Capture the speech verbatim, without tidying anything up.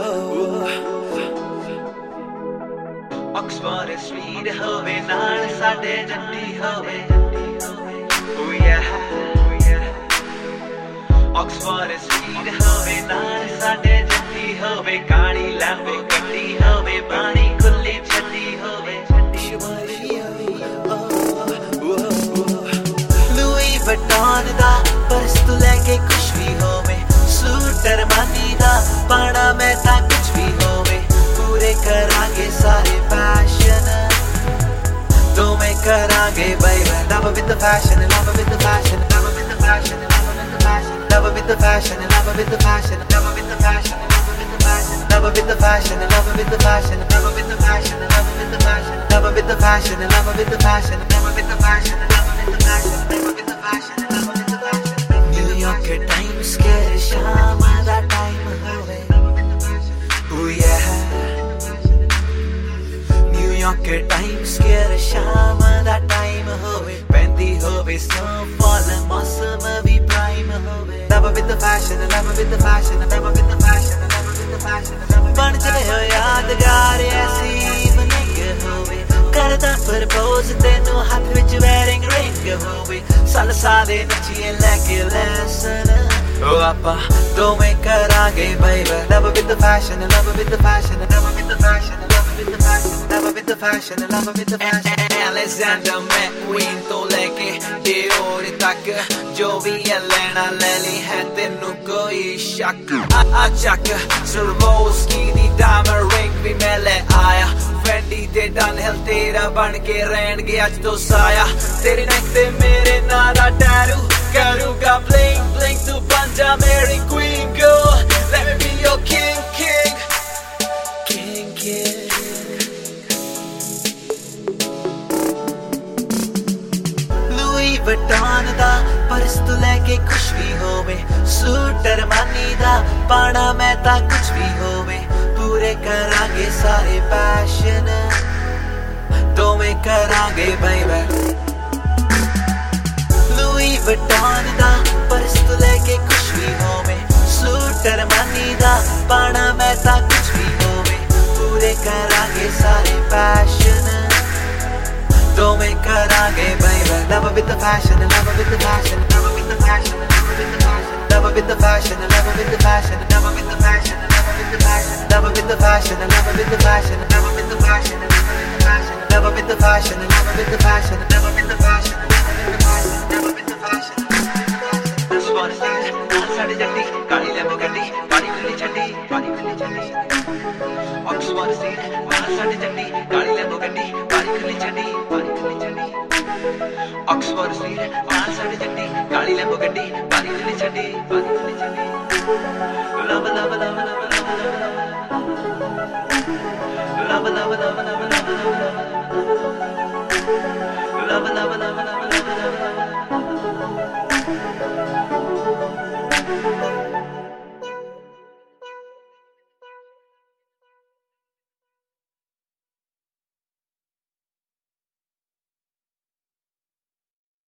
Oxford Street ਹੋਵੇ ਨਾਲ ਸਾਡੇ ਜੱਟੀ ਹੋਵੇ Oh yeah Oxford Street ਹੋਵੇ ਨਾਲ ਸਾਡੇ ਜੱਟੀ ਹੋਵੇ ਕਾਲੀ ਲੈਂਬੋ ਗੱਡੀ ਹੋਵੇ ਬਾਣੀ ਖੁੱਲੀ ਛੱਡੀ ਹੋਵੇ Louis Vuitton ਦਾ ਪਰਸ ਤੂੰ ਲੈ ਕੇ ਖੁਸ਼ ਵੀ ਹੋਵੇ ਸੂਟ ਅਰਮਾਨੀ ਦਾ ਪਾਣਾ ਮੈਂ ਤਾਂ ਕੁਛ ਵੀ ਹੋਵੇ ਪੂਰੇ ਕਰਾਂਗੇ ਸਾਰੇ fashion ਦੋਵੇਂ ਕਰਾਂਗੇ baby love with the fashion love with the fashion love with the fashion love with the fashion love with the fashion love with the fashion love with the fashion love with the fashion love with the fashion love with the fashion love with the fashion love with the fashion love with the fashion love with the fashion love with the fashion love with the fashion New York Times Square ਸ਼ਾਮ ਦਾ time ਹੋਵੇ Oh yeah New York Times Square ਸ਼ਾਮ ਦਾ time ਹੋਵੇ ਪੈਂਦੀ ਹੋਵੇ snowfall ਮੌਸਮ ਵੀ prime ਹੋਵੇ Love with the fashion love with the fashion love with the fashion love with the fashion ਬਣ ਜਾਏ ਹੋ ਯਾਦਗਾਰ ਐਸੀ evening ਹੋਵੇ ਕਰਦਾ propose ਤੈਨੂੰ ਹੱਥ ਵਿੱਚ wearing ring ਹੋਵੇ ਸਾਲ ਸਾਦੇ ਨੱਚੀਏ ਲੈ ਕੇ lesson Oh ਆਪਾਂ ਦੋਵੇਂ ਕਰਾਂਗੇ baby love with the fashion love with the fashion love with the fashion love with the fashion love with the fashion love with the fashion Alexander McQueen ਤੋਂ ਲੈ ਕੇ Dior ਤੱਕ ਜੋ ਵੀ ਹੈ ਲੈਣਾ ਲੈ ਲਈ ਹੈ ਤੈਨੂੰ ਕੋਈ ਸ਼ੱਕ ਆ ਚੱਕ Swarovski ਦੀ diamond ring ਵੀ ਮੈਂ ਲੈ ਆਇਆ Fendi ਤੇ Dunhill ਤੇਰਾ ਬਣ ਕੇ ਰਹਿਣਗੇ ਅੱਜ ਤੋਂ ਸਾਇਆ ਤੇਰੇ ਨੈਕ ਤੇ ਮੇਰੇ ਨਾਂ ਦਾ ਟੈਟੂ ਕਰੂਗਾ bling bling ਤੂੰ ਬਣ ਜਾ ਮੇਰੀ queen girl Let me be your king king king king Louis Vuitton ਦਾ ਪਰਸ ਤੂੰ ਲੈ ਕੇ ਖੁਸ਼ ਵੀ ਹੋਵੇ ਸੂਟ ਅਰਮਾਨੀ ਦਾ ਪਾਣਾ ਮੈਂ ਤਾਂ ਕੁਛ ਵੀ ਹੋਵੇ ਪੂਰੇ ਕਰਾਂਗੇ ਸਾਰੇ fashion ਦੋਵੇਂ ਕਰਾਂਗੇ baby Louis Vuitton ਦਾ ਪਰਸ ਤੂੰ ਲੈ ਕੇ ਖੁਸ਼ ਵੀ ਹੋਵੇ ਸੂਟ ਅਰਮਾਨੀ ਦਾ ਪਾਣਾ ਮੈਂ ਤਾਂ ਕੁਛ ਵੀ ਹੋਵੇ ਪੂਰੇ ਕਰਾਂਗੇ ਸਾਰੇ fashion ਦੋਵੇਂ ਕਰਾਂਗੇ baby love with the fashion love with the fashion love with the fashion love with the fashion love with the fashion love with the fashion love with the fashion love with the fashion love with the fashion love with the fashion love with the fashion love with the fashion love with the fashion love with the fashion Oxford Street ਸਾਡੇ ਜੱਟੀ ਕਾਲੀ ਲੈਂਬੋ ਗੱਡੀ ਬਾਣੀ ਖੁੱਲੀ ਛੱਡੀ ਬਾਣੀ ਖੁੱਲੀ ਛੱਡੀ Oxford Street ਸਾਡੇ ਜੱਟੀ ਕਾਲੀ ਲੈਂਬੋ ਗੱਡੀ ਬਾਣੀ ਖੁੱਲੀ ਛੱਡੀ ਬਾਣੀ ਖੁੱਲੀ ਛੱਡੀ Oxford Street ਸਾਡੇ ਜੱਟੀ ਕਾਲੀ ਲੈਂਬੋ ਗੱਡੀ ਬਾਣੀ ਖੁੱਲੀ ਛੱਡੀ ਬਾਣੀ ਖੁੱਲੀ ਛੱਡੀ Love love love love love love love love love love